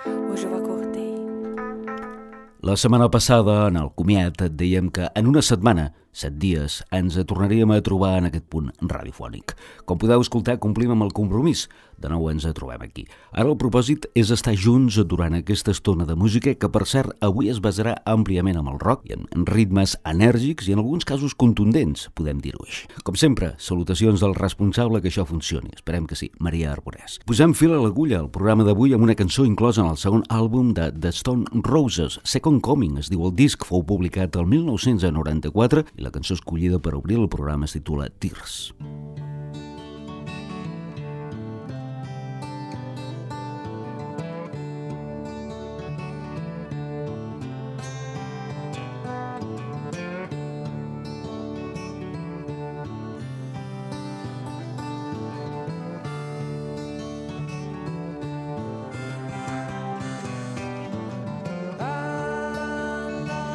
Hoje eu acordei. La setmana passada, en el comiat, et dèiem que en una setmana, 7 dies, ens tornaríem a trobar en aquest punt radiofònic. Com podeu escoltar, complim amb el compromís. De nou ens trobem aquí. Ara el propòsit és estar junts durant aquesta estona de música que, per cert, avui es basarà àmpliament amb el rock i en ritmes enèrgics i en alguns casos contundents, podem dir-ho així. Com sempre, salutacions del responsable que això funcioni. Esperem que sí, Maria Arborès. Posem fil a l'agulla al programa d'avui amb una cançó inclosa en el segon àlbum de The Stone Roses, Second Coming, es diu el disc, fou publicat el 1994 i la cançó escollida per obrir el programa es titula Tears.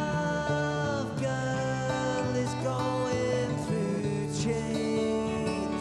Going through change.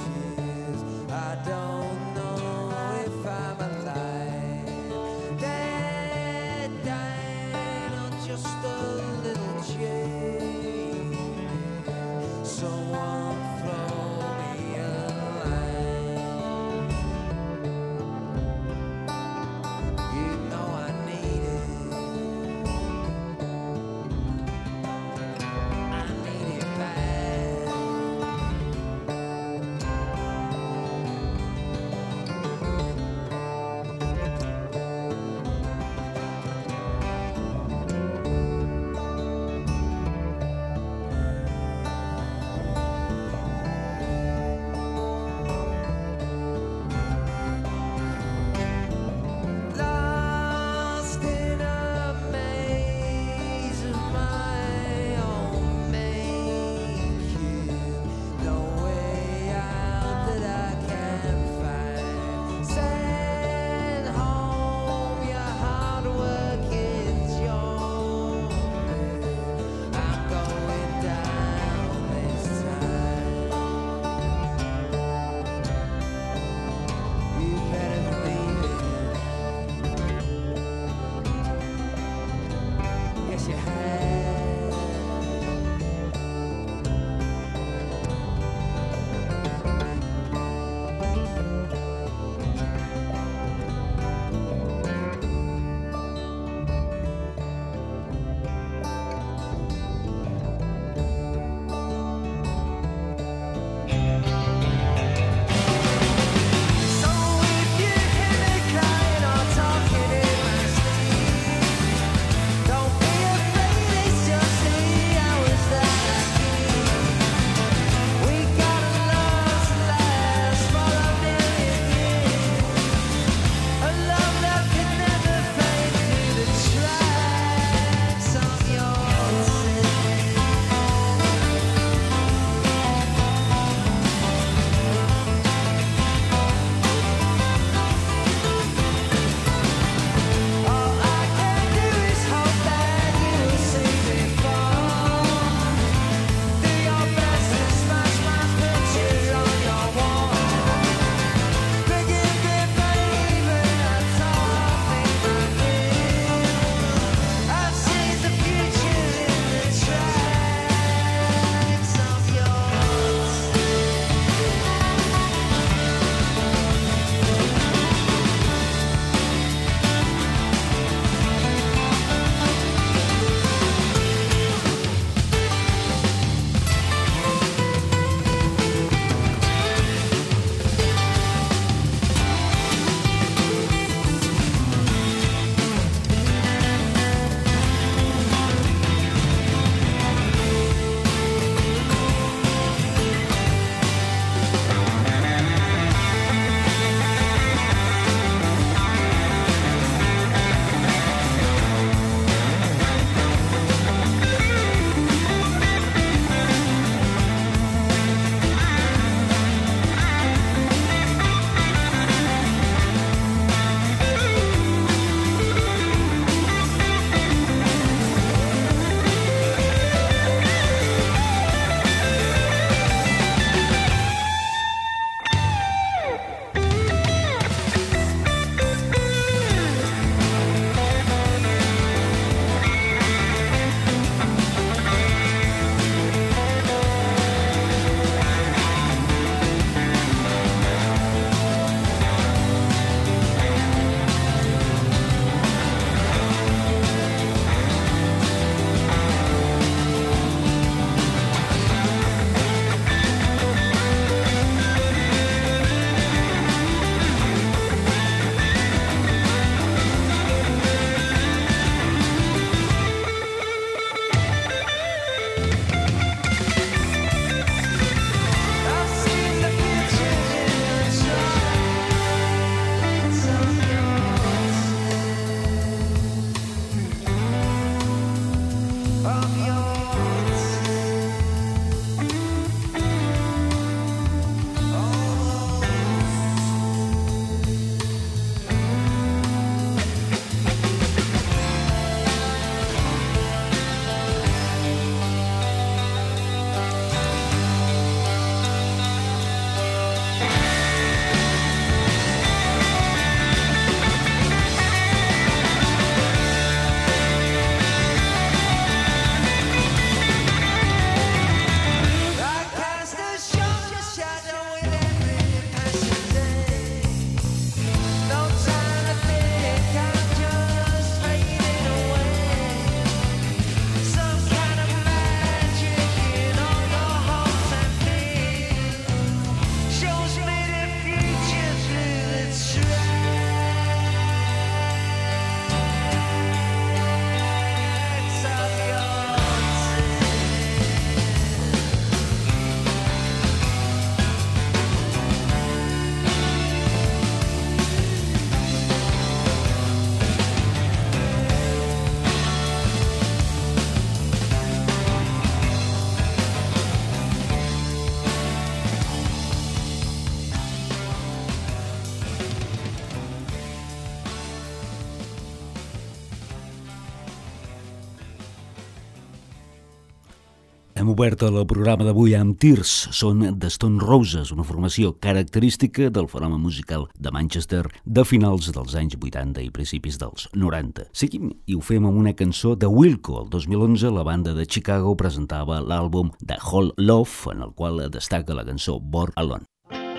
Hem obert el programa d'avui amb Tears. Són The Stone Roses, una formació característica del fenomen musical de Manchester de finals dels anys 80 i principis dels 90. Seguim i ho fem amb una cançó de Wilco. El 2011 la banda de Chicago presentava l'àlbum The Whole Love, en el qual destaca la cançó Born Alone.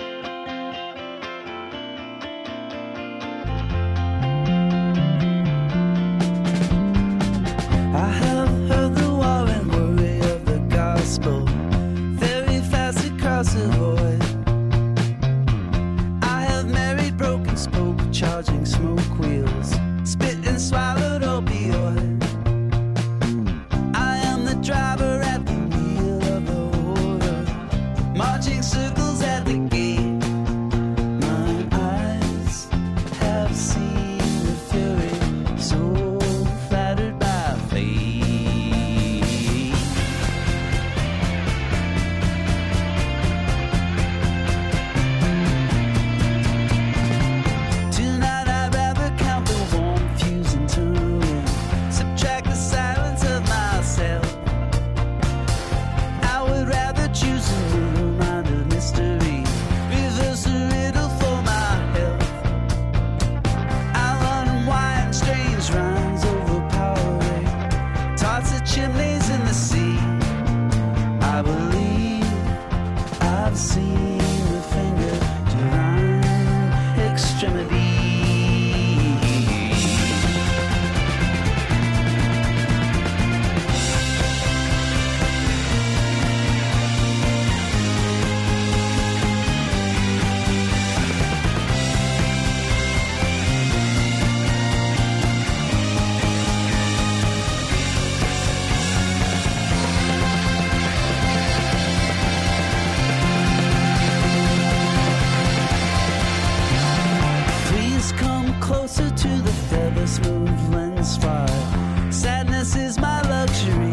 Very fast across the void. I have married, broken spoke, charging smoke wheels, spit and swallowed opioid. I am the driver at the wheel of the order, marching circles at the gate. My eyes have seen the fury, so flattered by fate. Chimneys in the sea. I believe I've seen the finger divine extremity. Closer to the feather smooth lens fire. Sadness is my luxury.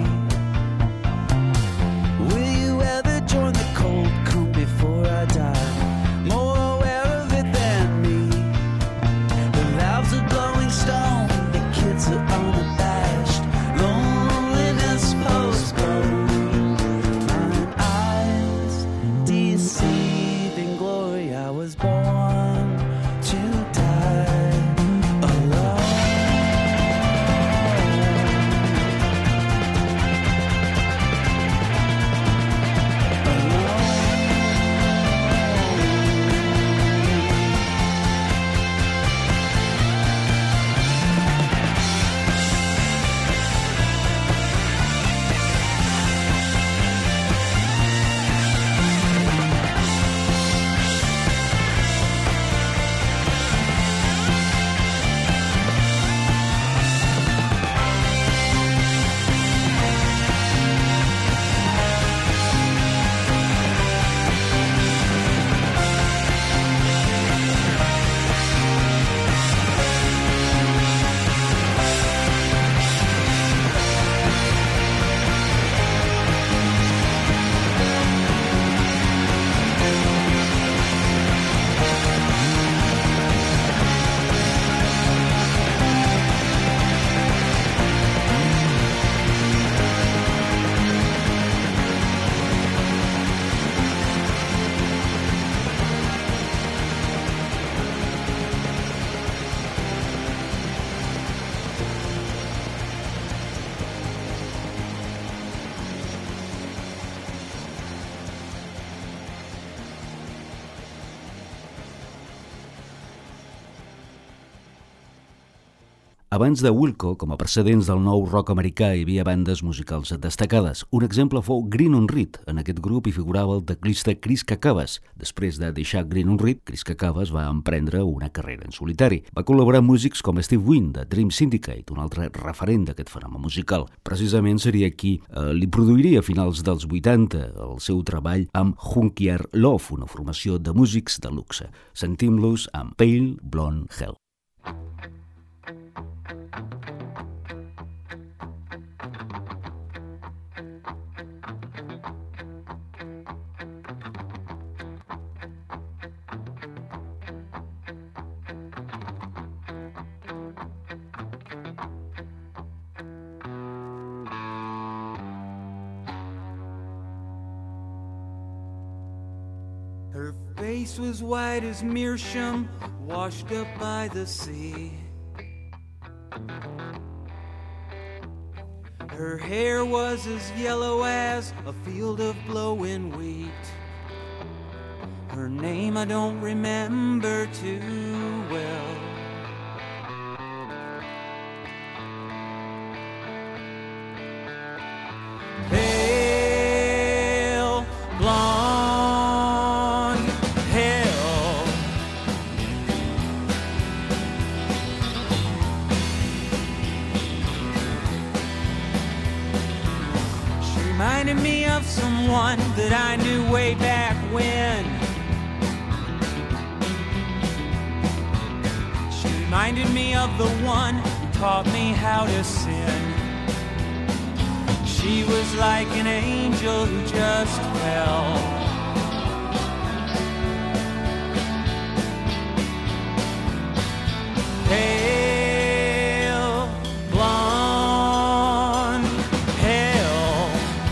Will you ever join the cold? Come before I die. More aware of it than me. The valves are glowing stone. The kids are unabashed. Loneliness postponed. Mine eyes deceiving glory. I was born to die. Abans de Wilco, com a precedents del nou rock americà, hi havia bandes musicals destacades. Un exemple fou Green on Red. En aquest grup hi figurava el teclista Chris Cacavas. Després de deixar Green on Red, Chris Cacavas va emprendre una carrera en solitari. Va col·laborar amb músics com Steve Wynn, de Dream Syndicate, un altre referent d'aquest fenomen musical. Precisament seria qui li produiria a finals dels 80 el seu treball amb Junkyard Love, una formació de músics de luxe. Sentim-los amb Pale Blonde Hell. face was white as meerschaum, washed up by the sea. Her hair was as yellow as a field of blowing wheat. Her name I don't remember too well. Pale, blonde, hell. She reminded me of someone that I knew way back when. She reminded me of the one who taught me how to sin. She was like an angel who just fell. Pale, blonde, hell.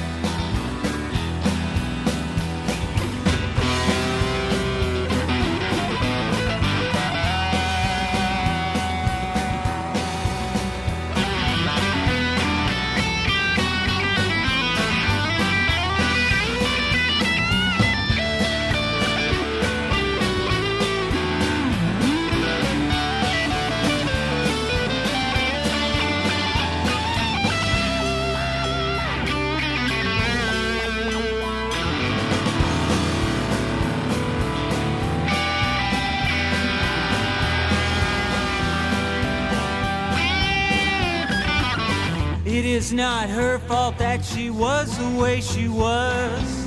It is not her fault that she was the way she was.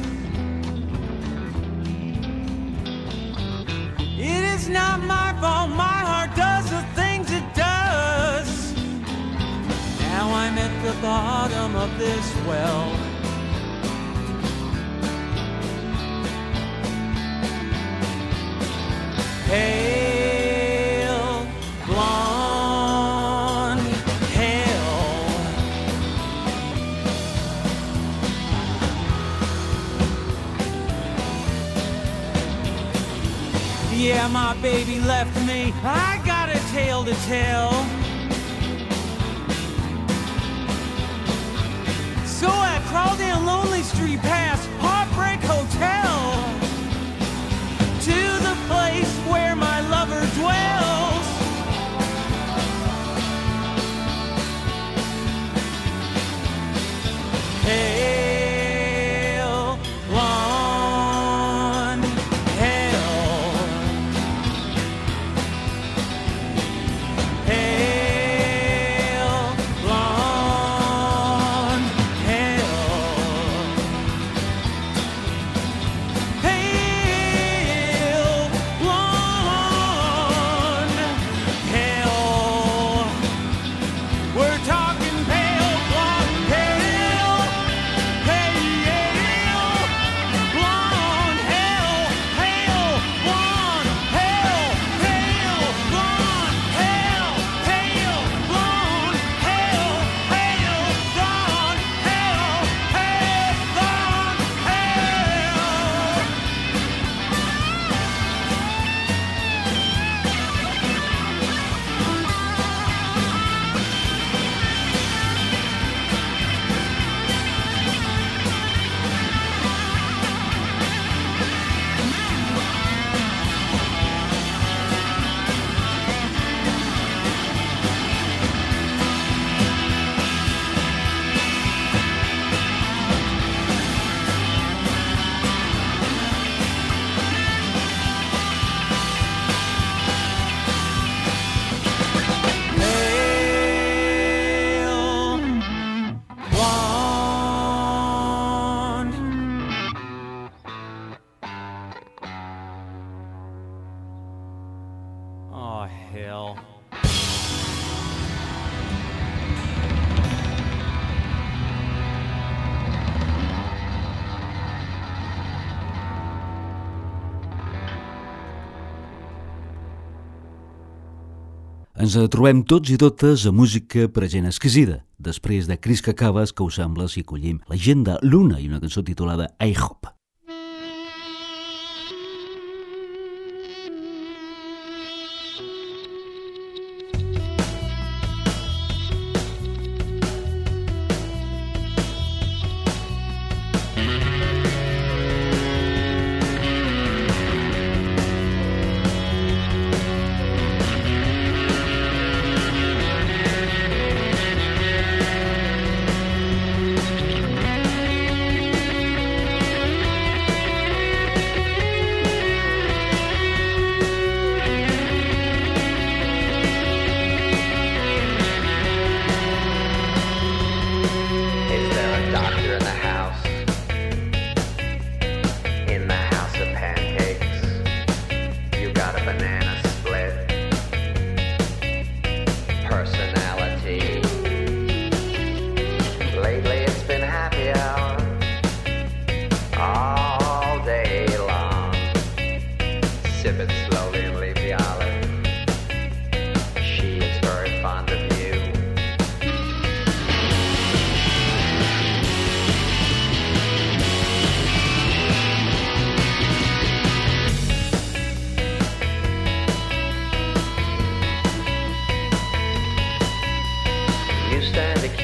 It is not my fault my heart does the things it does. Now I'm at the bottom of this well. Pale, blonde, hell. Yeah, my baby left me, I got a tale to tell. So I crawled down Lonely Street past Heartbreak Hotel to the place where my lover dwells. Pale, blonde, hell. Pale, blonde, hell. Pale, blonde, hell. We're talking pale, blonde, hell. Pale, blonde, hell. Pale, blonde, hell. Pale, blonde, hell. Pale, blonde, hell. Pale, blonde, hell. Pale, blonde, hell. Pale, blonde. Oh, hell. Ens trobem tots i totes a música per a gent exquisida. Després de Cris Cacavas, que us sembla si collim la gent de Luna i una cançó titulada I Hope.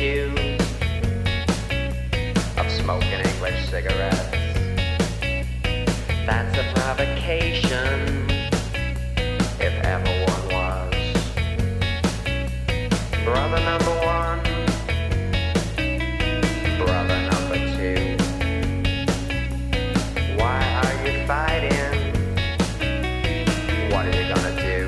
accused of smoking English cigarettes. That's a provocation, if ever one was. Brother number one, brother number two, why are you fighting? What are you gonna do?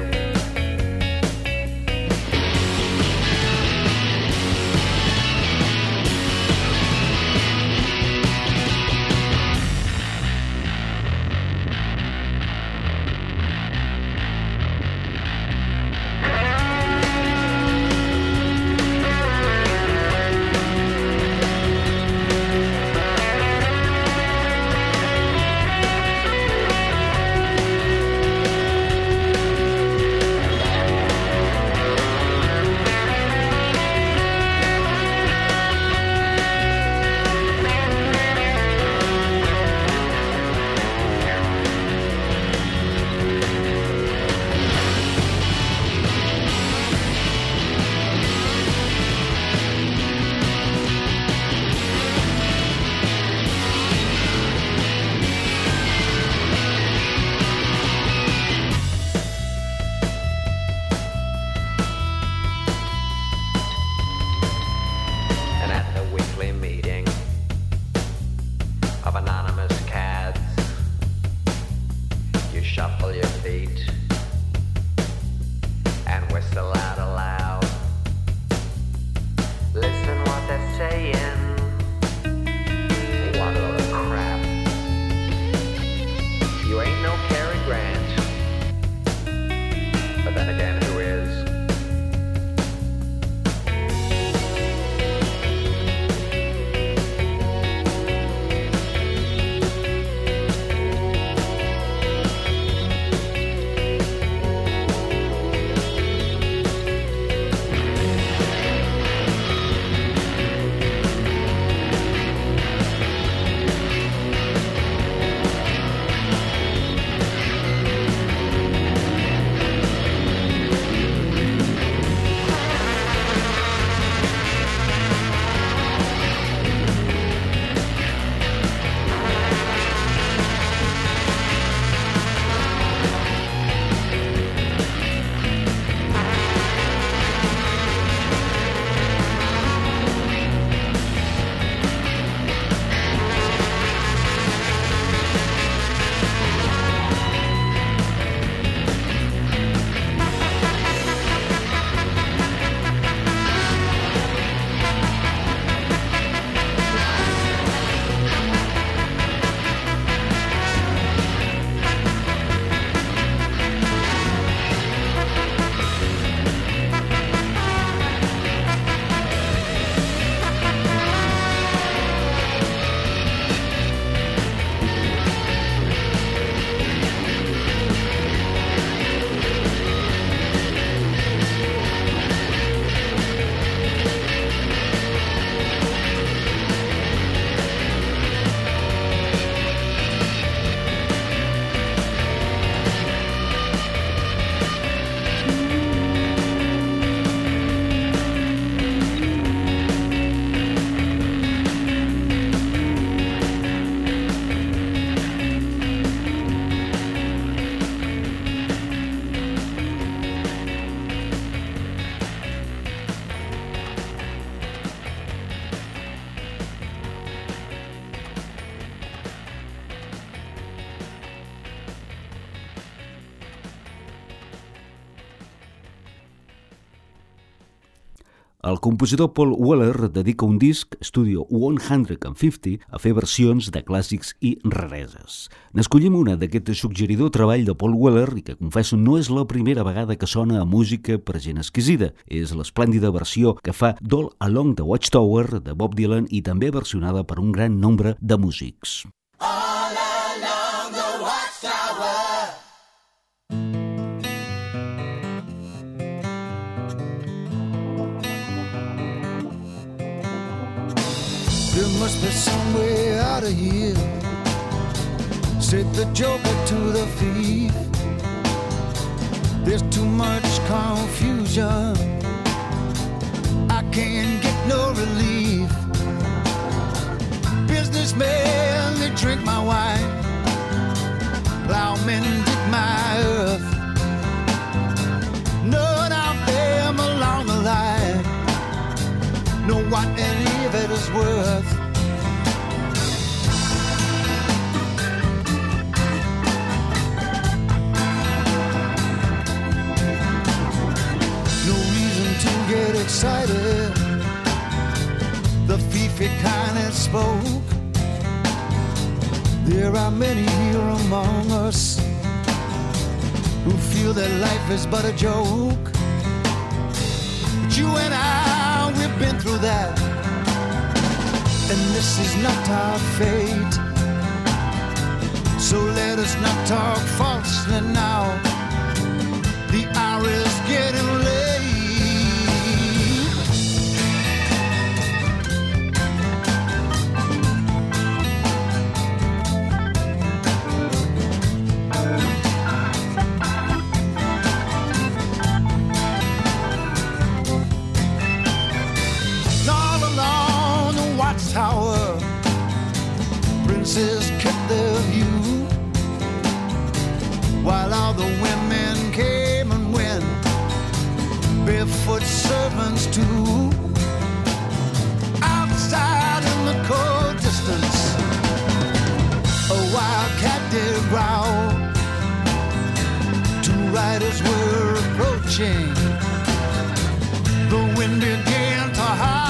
El compositor Paul Weller dedica un disc, Studio 150, a fer versions de clàssics i rareses. N'escollim una d'aquest suggeridor treball de Paul Weller i que, confesso, no és la primera vegada que sona a música per gent exquisida. És l'esplèndida versió que fa d'All Along the Watchtower de Bob Dylan i també versionada per un gran nombre de músics. All along the Watchtower. There must be some way out of here, said the joker to the thief. There's too much confusion, I can't get no relief. drink my wine, plowmen dig my earth. None of them along the line know what any of it is worth. No reason to get excited, the fiefy kind that spoke. There are many here among us who feel that life is but a joke. But you and I, we've been through that, and this is not our fate. So let us not talk falsely now. The hour is getting late. Tower, princes kept their view, while all the women came and went, barefoot servants too. Outside in the cold distance, a wildcat did growl. Two riders were approaching, the wind began to howl.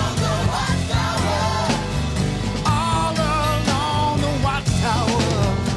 All along the watchtower.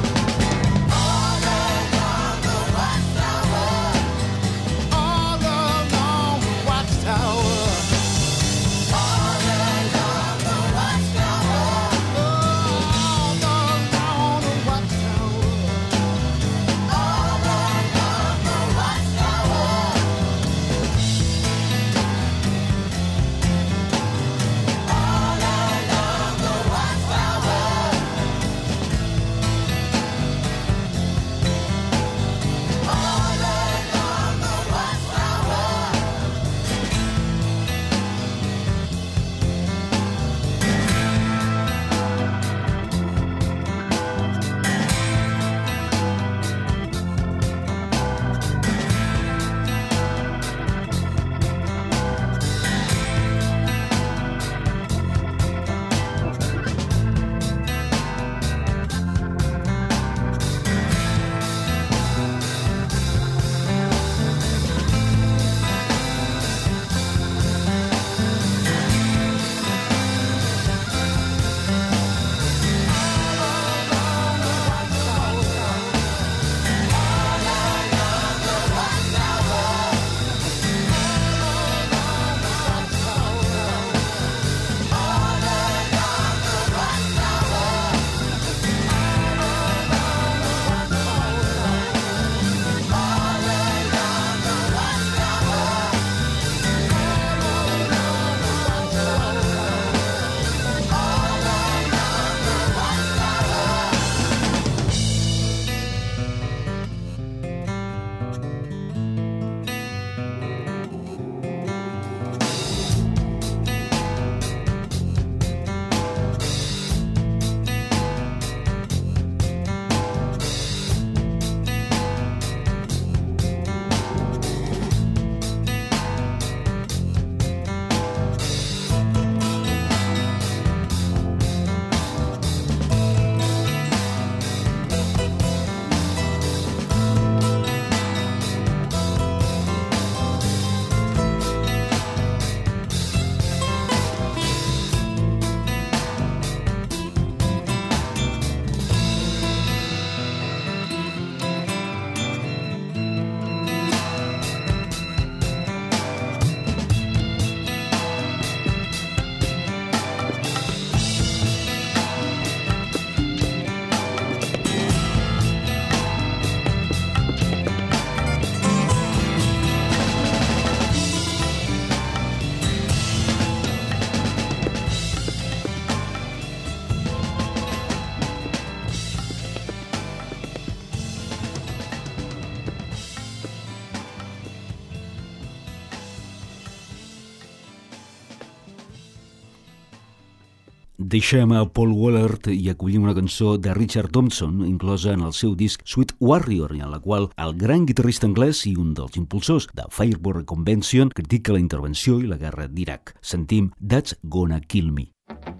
Deixem a Paul Wallert i acollim una cançó de Richard Thompson inclosa en el seu disc Sweet Warrior, i en la qual el gran guitarrista anglès i un dels impulsors de Fireborn Convention critica la intervenció i la guerra d'Iraq. Sentim That's Gonna Kill Me.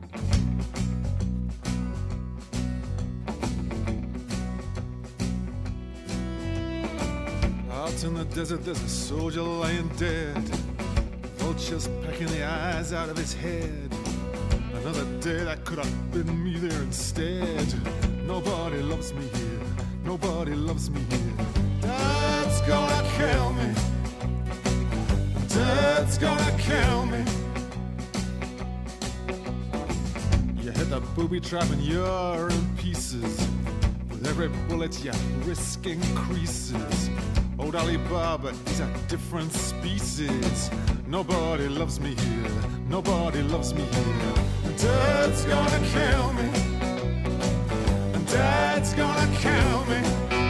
Out in the desert there's a soldier lying dead, vultures pecking the eyes out of his head. Another day that could have been me there instead. Nobody loves me here, nobody loves me here. Dad's gonna kill me, Dad's gonna kill me. You hit the booby trap and you're in pieces. With every bullet your risk increases. Old Alibaba is a different species. Nobody loves me here, nobody loves me here. Dad's gonna kill me, Dad's gonna kill me.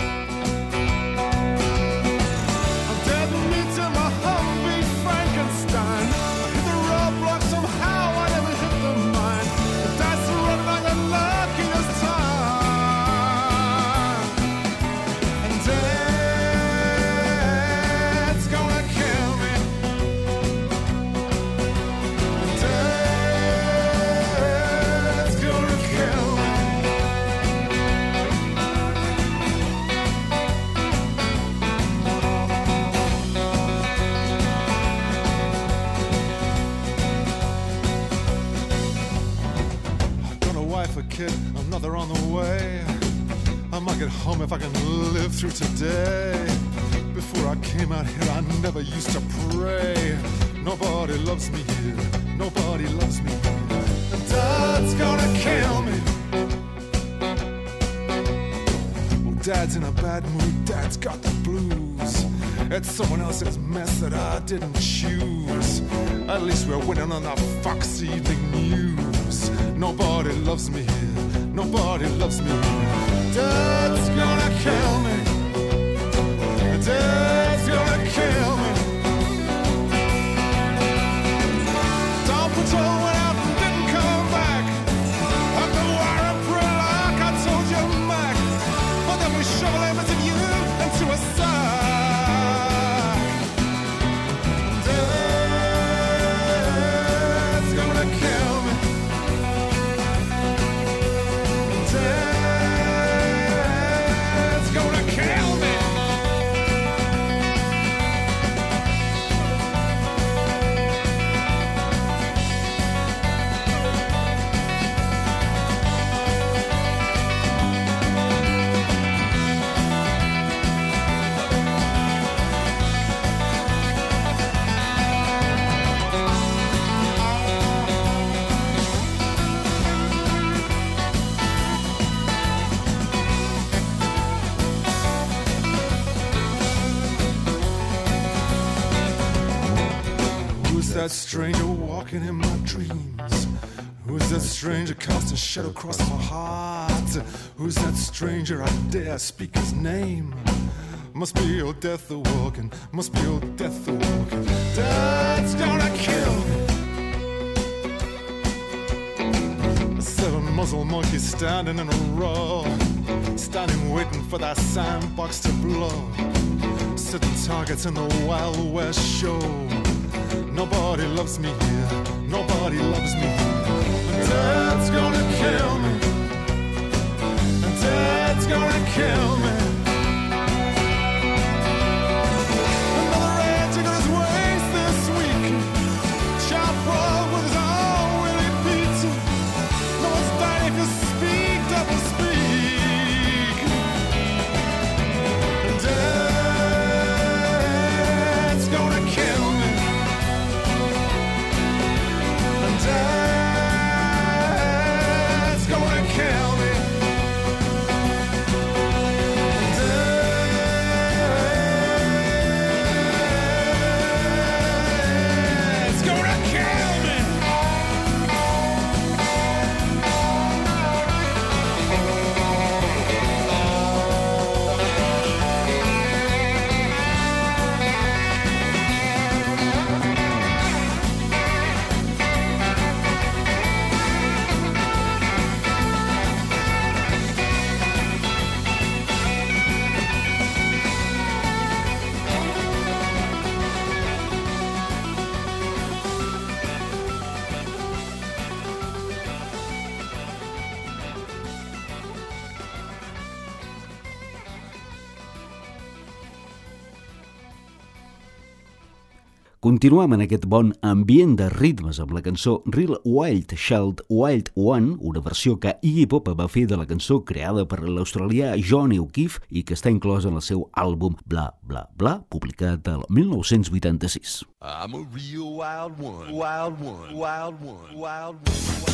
I'm dead meat in my Humvee Frankenstein. I hit the roadblock somehow, I never hit the mine. The dice are running like the luckiest time. And Dad's gonna kill me. Dad's gonna kill me. A kid, another on the way. I might get home if I can live through today. Before I came out here I never used to pray. Nobody loves me here, nobody loves me here. And Dad's gonna kill me. Well, Dad's in a bad mood, Dad's got the blues. It's someone else's mess that I didn't choose. At least we're winning on the Fox Evening News. Nobody loves me here, nobody loves me here. Dad's gonna kill me, Dad's gonna kill me. Down Patrol went out and didn't come back. Up the wire and pray like I told you, Mac. But then we shovel him into you into a sack. Dad's gonna kill me. Dad's gonna kill me. Who's that stranger walking in my dreams? Who's that stranger casting shadow across my heart? Who's that stranger I dare speak his name? Must be old death a walking, must be old death a walking. Dad's gonna kill me. 7 muzzle monkeys standing in a row, standing waiting for that sandbox to blow. Sitting targets in the Wild West show. Nobody loves me here, nobody loves me here. And Dad's gonna kill me, and Dad's gonna kill me. Another rancher got his waist this week. Chop roll with his own Willie Pete. No one's dying if you speak, double speak. And Dad's gonna kill me. Dad's gonna kill me. Continuem en aquest bon ambient de ritmes amb la cançó Real Wild Child Wild One, una versió que Iggy Pop va fer de la cançó creada per l'australià Johnny O'Keefe i que està inclosa en el seu àlbum Bla Bla Bla, publicat el 1986. I'm a real wild one, wild one, wild one, wild one.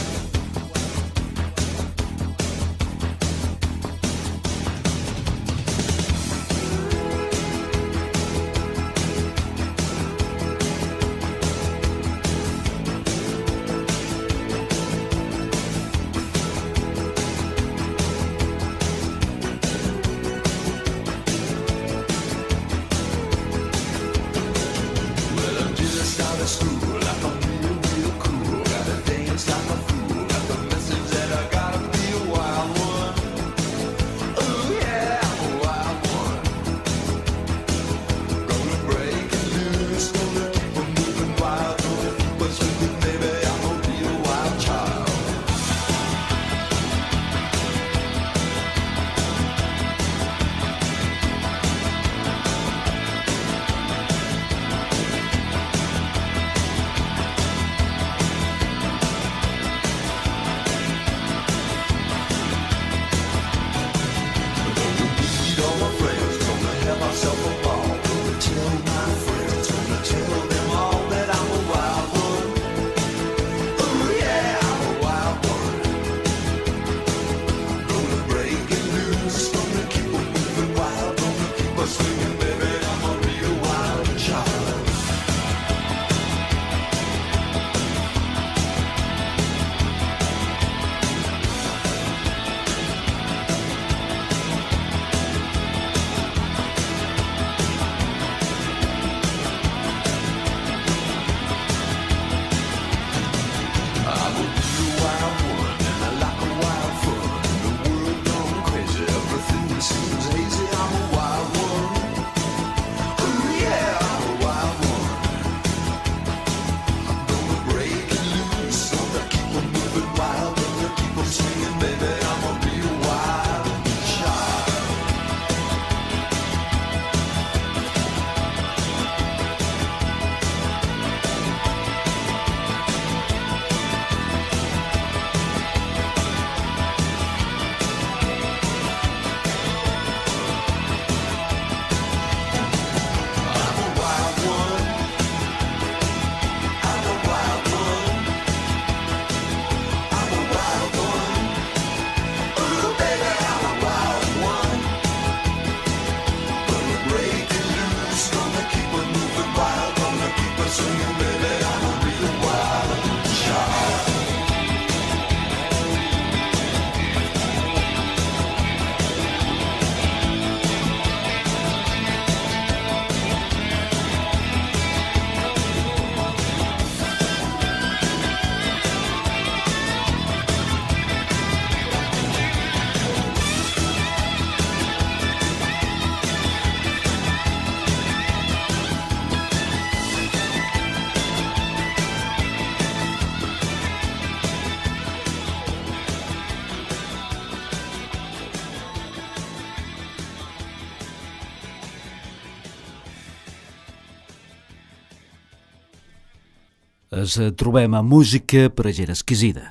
Es trobem a música per a gent exquisida.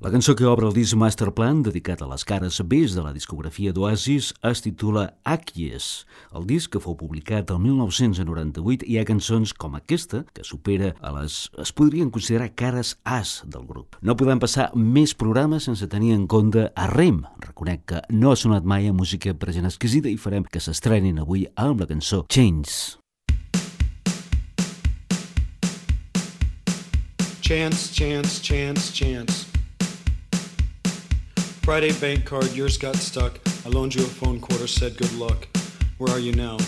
La cançó que obre el disc Masterplan, dedicat a les cares Bs de la discografia d'Oasis, es titula Achies. El disc, que fou publicat el 1998, hi ha cançons com aquesta, que supera a les, es podrien considerar cares As del grup. No podem passar més programes sense tenir en compte a Rem. Reconec que no ha sonat mai a música present exquisida i farem que s'estrenin avui amb la cançó Chains. Chance, chance, chance, chance. Friday bank card, yours got stuck. I loaned you a phone quarter, said good luck. Where are you now?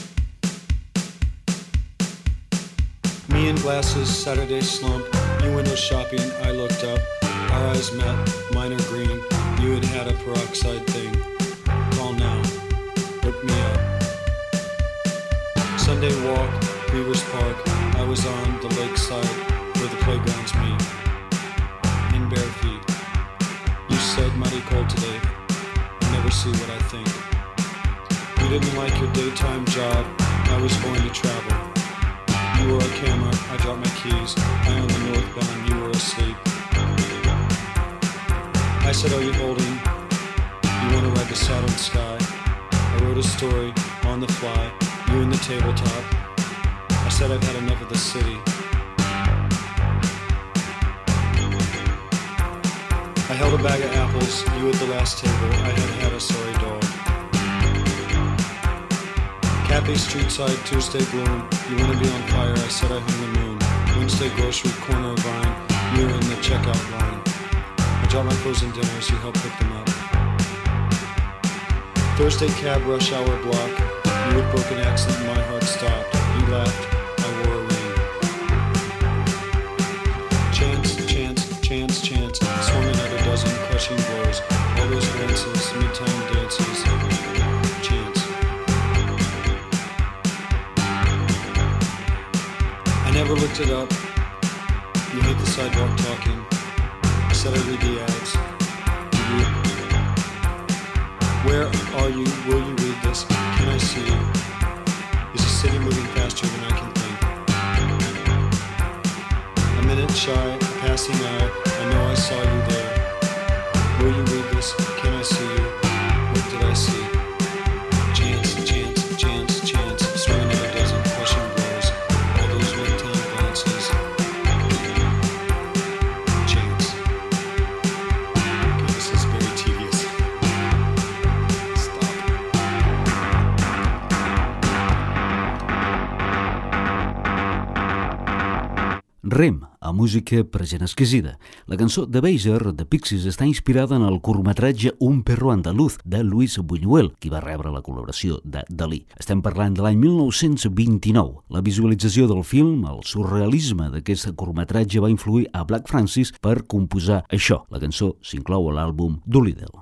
Me in glasses, Saturday slump. You window shopping, I looked up. Our eyes met, mine are green. You had had a peroxide thing. Call now, look me up. Sunday walk, Beavers Park. I was on the lakeside where the playgrounds meet. In bare feet. You said mighty cold today. You never see what I think. You didn't like your daytime job. I was going to travel. You were a camera. I dropped my keys. I on the northbound. You were asleep. I said, are you holding? You want to ride the Saturn sky? I wrote a story on the fly. You in the tabletop. I said I've had enough of the city. I held a bag of apples, you at the last table, I had a sorry dog. Cafe street side, Tuesday gloom, you wanna be on fire, I said I hung the moon. Wednesday grocery, corner of Vine, you were in the checkout line. I dropped my frozen dinners, you helped pick them up. Thursday cab rush hour block, you with broken accent, my heart stopped. You laughed, I wore a ring. Chance, chance, chance, chance, swung another dozen crushing blows. All those glances, midtown dances, chance. I never looked it up. You hit the sidewalk talking. I said I read the ads. You read. Where are you? Will you read this? Can I see you? Is the city moving faster than I can think? A minute shy, a passing eye. I know I saw you there. Will you read this? Can I see you? What did I see? Chance, chance, chance, chance. Swinging in a dozen crushing blows. All those midtown glances. Chance. Okay, this is very tedious. Stop. Rem, a música present exquisida. La cançó de Baser, de Pixies, està inspirada en el curtmetratge Un perro andaluz, de Luis Buñuel, qui va rebre la col·laboració de Dalí. Estem parlant de l'any 1929. La visualització del film, el surrealisme d'aquest curtmetratge va influir a Black Francis per composar això. La cançó s'inclou a l'àlbum Doolittle.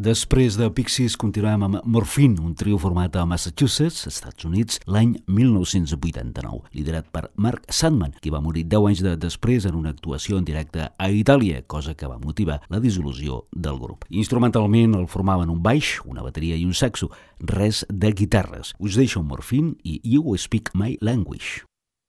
Després de Pixies continuem amb Morphine, un trio format a Massachusetts, Estats Units, l'any 1989, liderat per Mark Sandman, qui va morir 10 anys després en una actuació en directe a Itàlia, cosa que va motivar la dissolució del grup. Instrumentalment el formaven un baix, una bateria i un saxo, res de guitarres. Us deixo Morphine i You Speak My Language.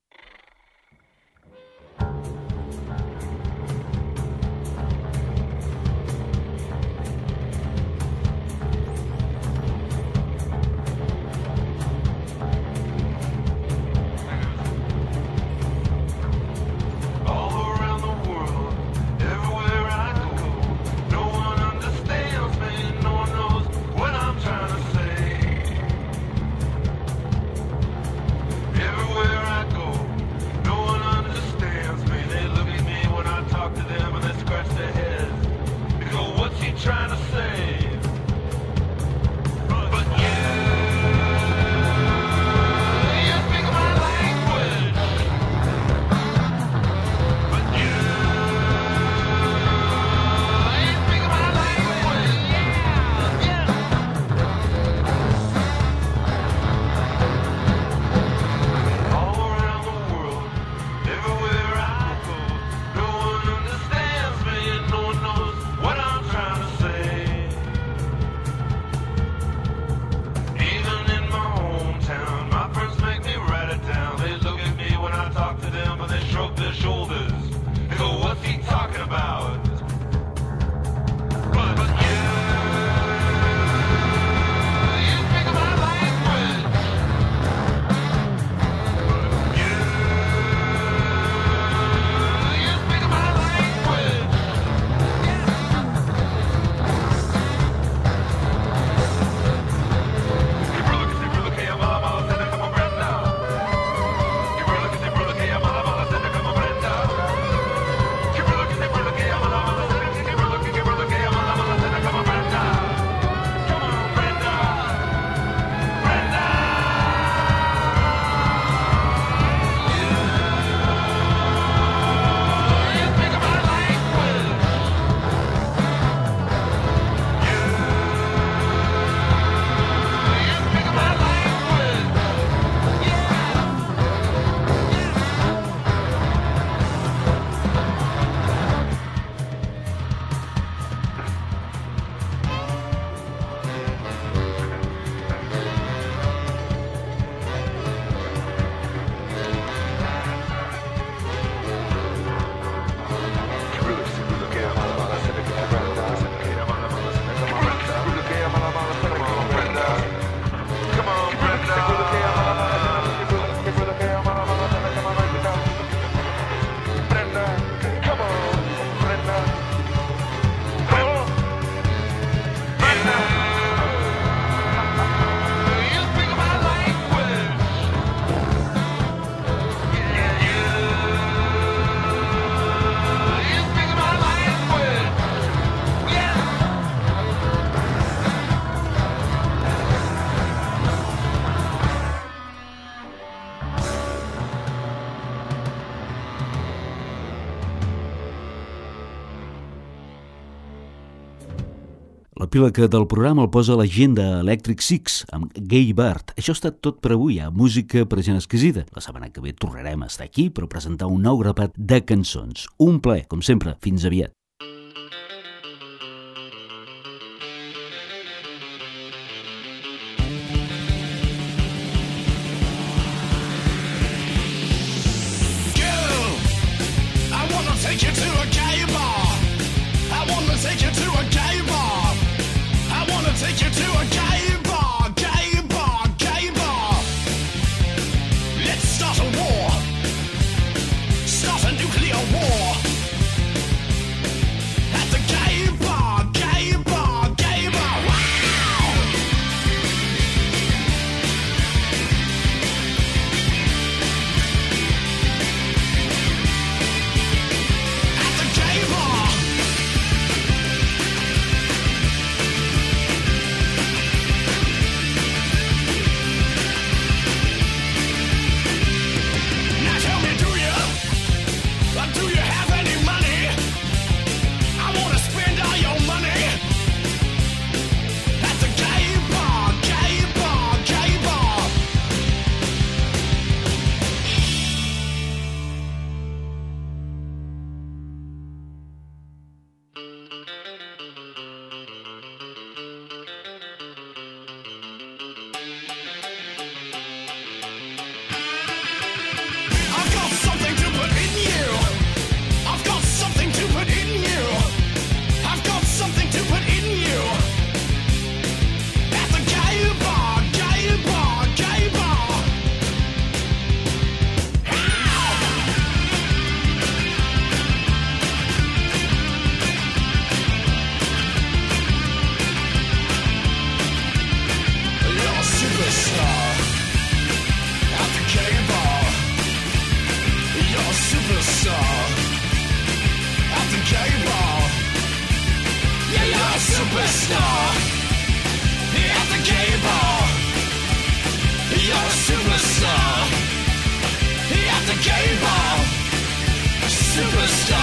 L'epíleg del programa el posa la gent de Electric Six amb Gay Bird. Això ha estat tot per avui, a Música per gent exquisida. La setmana que ve tornarem a estar aquí per presentar un nou grapat de cançons. Un plaer, com sempre. Fins aviat. Nuclear war at the superstar.